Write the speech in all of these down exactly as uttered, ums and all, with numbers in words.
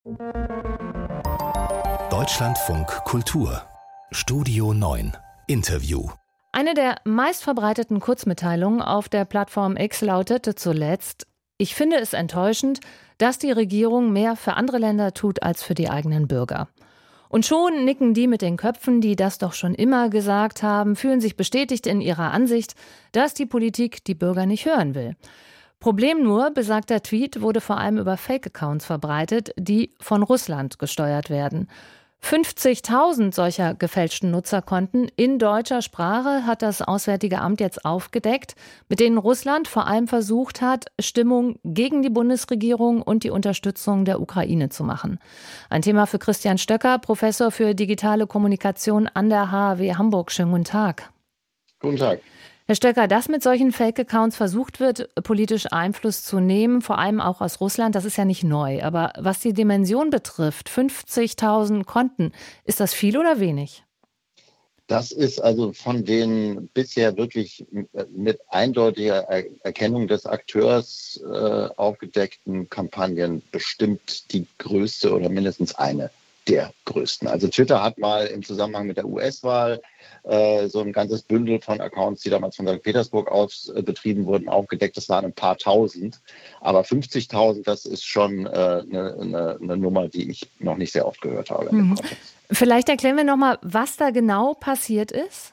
Deutschlandfunk Kultur Studio neun Interview. Eine der meistverbreiteten Kurzmitteilungen auf der Plattform X lautete zuletzt: Ich finde es enttäuschend, dass die Regierung mehr für andere Länder tut als für die eigenen Bürger. Und schon nicken die mit den Köpfen, die das doch schon immer gesagt haben, fühlen sich bestätigt in ihrer Ansicht, dass die Politik die Bürger nicht hören will. Problem nur, besagter Tweet wurde vor allem über Fake-Accounts verbreitet, die von Russland gesteuert werden. fünfzigtausend solcher gefälschten Nutzerkonten in deutscher Sprache hat das Auswärtige Amt jetzt aufgedeckt, mit denen Russland vor allem versucht hat, Stimmung gegen die Bundesregierung und die Unterstützung der Ukraine zu machen. Ein Thema für Christian Stöcker, Professor für digitale Kommunikation an der H A W Hamburg. Schönen guten Tag. Guten Tag. Herr Stöcker, dass mit solchen Fake-Accounts versucht wird, politisch Einfluss zu nehmen, vor allem auch aus Russland, das ist ja nicht neu. Aber was die Dimension betrifft, fünfzigtausend Konten, ist das viel oder wenig? Das ist also von den bisher wirklich mit eindeutiger Erkennung des Akteurs äh, aufgedeckten Kampagnen bestimmt die größte oder mindestens eine der größten. Also Twitter hat mal im Zusammenhang mit der U S-Wahl äh, so ein ganzes Bündel von Accounts, die damals von Sankt Petersburg aus äh, betrieben wurden, aufgedeckt. Das waren ein paar tausend. Aber fünfzigtausend, das ist schon eine äh, ne, ne Nummer, die ich noch nicht sehr oft gehört habe. Mhm. Vielleicht erklären wir nochmal, was da genau passiert ist.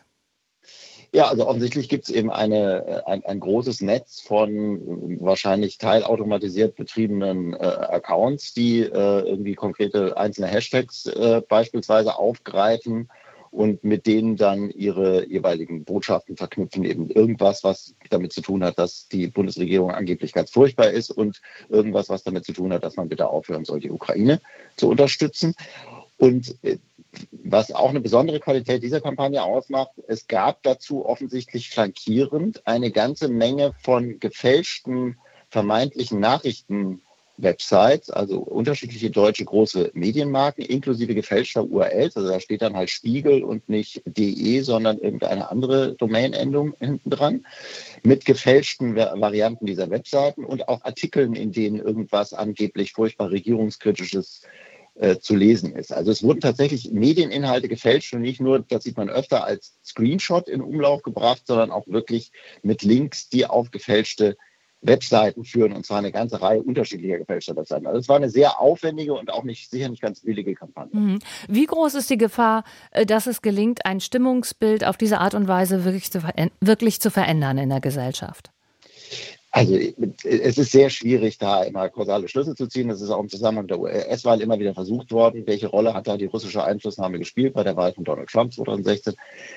Ja, also offensichtlich gibt es eben eine, ein, ein großes Netz von wahrscheinlich teilautomatisiert betriebenen äh, Accounts, die äh, irgendwie konkrete einzelne Hashtags äh, beispielsweise aufgreifen und mit denen dann ihre jeweiligen Botschaften verknüpfen. Eben irgendwas, was damit zu tun hat, dass die Bundesregierung angeblich ganz furchtbar ist, und irgendwas, was damit zu tun hat, dass man bitte aufhören soll, die Ukraine zu unterstützen. Und äh, was auch eine besondere Qualität dieser Kampagne ausmacht, es gab dazu offensichtlich flankierend eine ganze Menge von gefälschten, vermeintlichen Nachrichten-Websites, also unterschiedliche deutsche große Medienmarken, inklusive gefälschter U R Ls. Also da steht dann halt Spiegel und nicht .de, sondern irgendeine andere Domain-Endung hinten dran, mit gefälschten Varianten dieser Webseiten und auch Artikeln, in denen irgendwas angeblich furchtbar regierungskritisches Äh, zu lesen ist. Also es wurden tatsächlich Medieninhalte gefälscht und nicht nur, das sieht man öfter, als Screenshot in Umlauf gebracht, sondern auch wirklich mit Links, die auf gefälschte Webseiten führen, und zwar eine ganze Reihe unterschiedlicher gefälschter Webseiten. Also es war eine sehr aufwendige und auch nicht sicher nicht ganz billige Kampagne. Wie groß ist die Gefahr, dass es gelingt, ein Stimmungsbild auf diese Art und Weise wirklich zu, ver- wirklich zu verändern in der Gesellschaft? Also es ist sehr schwierig, da immer kausale Schlüsse zu ziehen. Das ist auch im Zusammenhang der U S-Wahl immer wieder versucht worden. Welche Rolle hat da die russische Einflussnahme gespielt bei der Wahl von Donald Trump zweitausendsechzehn?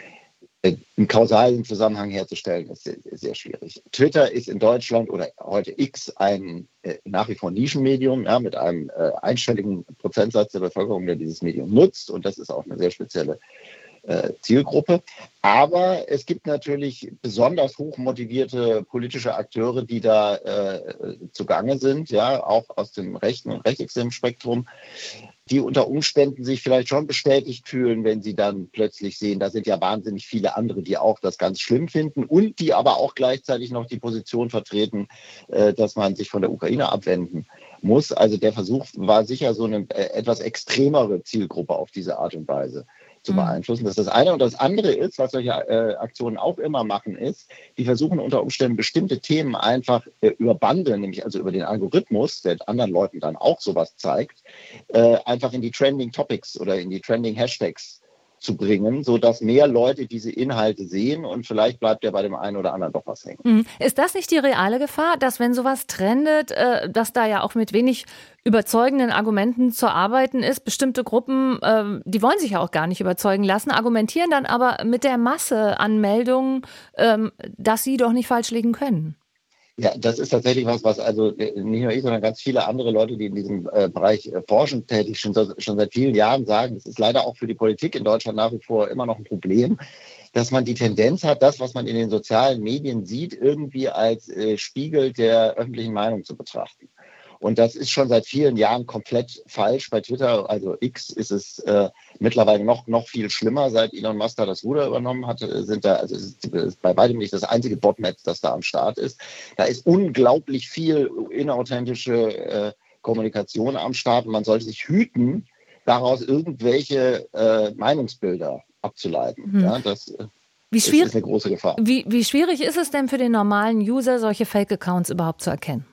Einen kausalen Zusammenhang herzustellen, ist sehr, sehr schwierig. Twitter ist in Deutschland oder heute X ein äh, nach wie vor Nischenmedium, ja, mit einem äh, einstelligen Prozentsatz der Bevölkerung, der dieses Medium nutzt. Und das ist auch eine sehr spezielle äh, Zielgruppe. Aber es gibt natürlich besonders hochmotivierte politische Akteure, die da äh, zugange sind, ja, auch aus dem rechten und rechtsextremen Spektrum, die unter Umständen sich vielleicht schon bestätigt fühlen, wenn sie dann plötzlich sehen, da sind ja wahnsinnig viele andere, die auch das ganz schlimm finden und die aber auch gleichzeitig noch die Position vertreten, äh, dass man sich von der Ukraine abwenden muss. Also der Versuch war sicher, so eine äh, etwas extremere Zielgruppe auf diese Art und Weise zu beeinflussen. Das ist das eine. Und das andere ist, was solche äh, Aktionen auch immer machen, ist, die versuchen unter Umständen bestimmte Themen einfach äh, über Bande, nämlich also über den Algorithmus, der anderen Leuten dann auch sowas zeigt, äh, einfach in die Trending Topics oder in die Trending Hashtags zu bringen, sodass mehr Leute diese Inhalte sehen, und vielleicht bleibt ja bei dem einen oder anderen doch was hängen. Ist das nicht die reale Gefahr, dass wenn sowas trendet, äh, dass da ja auch mit wenig überzeugenden Argumenten zu arbeiten ist? Bestimmte Gruppen, äh, die wollen sich ja auch gar nicht überzeugen lassen, argumentieren dann aber mit der Masse an Meldungen, äh, dass sie doch nicht falsch liegen können. Ja, das ist tatsächlich was, was also nicht nur ich, sondern ganz viele andere Leute, die in diesem äh, Bereich äh, forschend tätig sind, schon, schon seit vielen Jahren sagen. Das ist leider auch für die Politik in Deutschland nach wie vor immer noch ein Problem, dass man die Tendenz hat, das, was man in den sozialen Medien sieht, irgendwie als äh, Spiegel der öffentlichen Meinung zu betrachten. Und das ist schon seit vielen Jahren komplett falsch. Bei Twitter, also X, ist es äh, mittlerweile noch, noch viel schlimmer. Seit Elon Musk da das Ruder übernommen hat, sind da, also es ist bei weitem nicht das einzige Botnetz, das da am Start ist. Da ist unglaublich viel inauthentische äh, Kommunikation am Start und man sollte sich hüten, daraus irgendwelche äh, Meinungsbilder abzuleiten. Hm. Ja, das wie ist, schwierig, ist eine große Gefahr. Wie, wie schwierig ist es denn für den normalen User, solche Fake-Accounts überhaupt zu erkennen?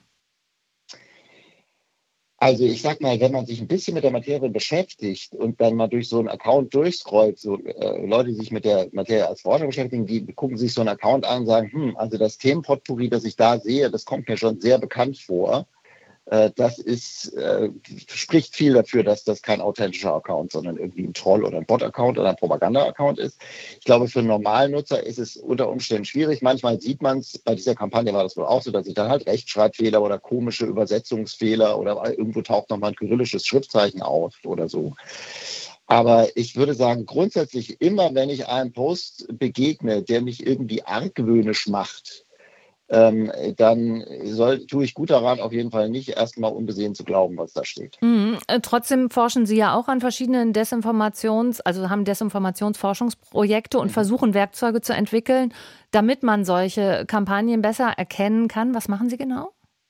Also ich sag mal, wenn man sich ein bisschen mit der Materie beschäftigt und dann mal durch so einen Account durchscrollt, so äh, Leute, die sich mit der Materie als Forscher beschäftigen, die gucken sich so einen Account an und sagen, hm, also das Themenpotpourri, das ich da sehe, das kommt mir schon sehr bekannt vor. Äh, das ist, äh, spricht viel dafür, dass das kein authentischer Account, sondern irgendwie ein Troll- oder ein Bot-Account oder ein Propaganda-Account ist. Ich glaube, für einen normalen Nutzer ist es unter Umständen schwierig. Manchmal sieht man es, bei dieser Kampagne war das wohl auch so, dass sich dann halt Rechtschreibfehler oder komische Übersetzungsfehler oder irgendwo taucht nochmal ein kyrillisches Schriftzeichen auf oder so. Aber ich würde sagen, grundsätzlich immer, wenn ich einem Post begegne, der mich irgendwie argwöhnisch macht, Ähm, dann soll, tue ich gut daran, auf jeden Fall nicht erstmal unbesehen zu glauben, was da steht. Mhm. Trotzdem forschen Sie ja auch an verschiedenen Desinformations-, also haben Desinformationsforschungsprojekte und mhm. versuchen Werkzeuge zu entwickeln, damit man solche Kampagnen besser erkennen kann. Was machen Sie genau?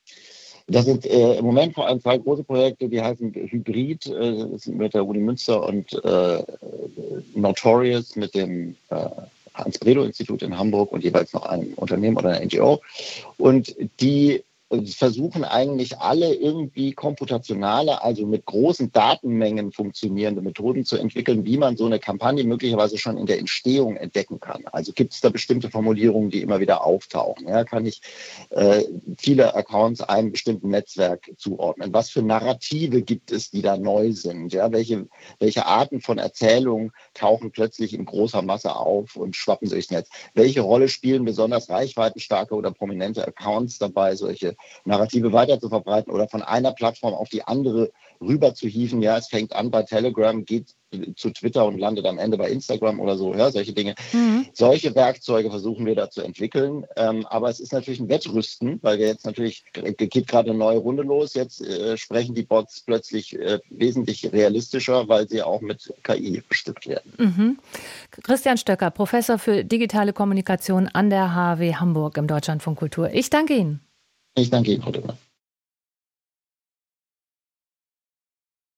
Das sind äh, im Moment vor allem zwei große Projekte, die heißen Hybrid, äh, das sind mit der Uni Münster und äh, Notorious mit dem äh, Hans-Bredow-Institut in Hamburg und jeweils noch einem Unternehmen oder einer N G O. Und die versuchen eigentlich alle irgendwie computationale, also mit großen Datenmengen funktionierende Methoden zu entwickeln, wie man so eine Kampagne möglicherweise schon in der Entstehung entdecken kann. Also gibt es da bestimmte Formulierungen, die immer wieder auftauchen. Ja, kann ich äh, viele Accounts einem bestimmten Netzwerk zuordnen? Was für Narrative gibt es, die da neu sind? Ja, welche, welche Arten von Erzählungen tauchen plötzlich in großer Masse auf und schwappen durchs Netz? Welche Rolle spielen besonders reichweitenstarke oder prominente Accounts dabei, solche Narrative weiter zu verbreiten oder von einer Plattform auf die andere rüber zu hieven? Ja, es fängt an bei Telegram, geht zu Twitter und landet am Ende bei Instagram oder so, ja, solche Dinge. Mhm. Solche Werkzeuge versuchen wir da zu entwickeln. Ähm, aber es ist natürlich ein Wettrüsten, weil wir jetzt natürlich, geht gerade eine neue Runde los. Jetzt äh, sprechen die Bots plötzlich äh, wesentlich realistischer, weil sie auch mit K I bestückt werden. Mhm. Christian Stöcker, Professor für digitale Kommunikation an der H W Hamburg im Deutschlandfunk Kultur. Ich danke Ihnen. Ich danke Ihnen, Frau Dümmer.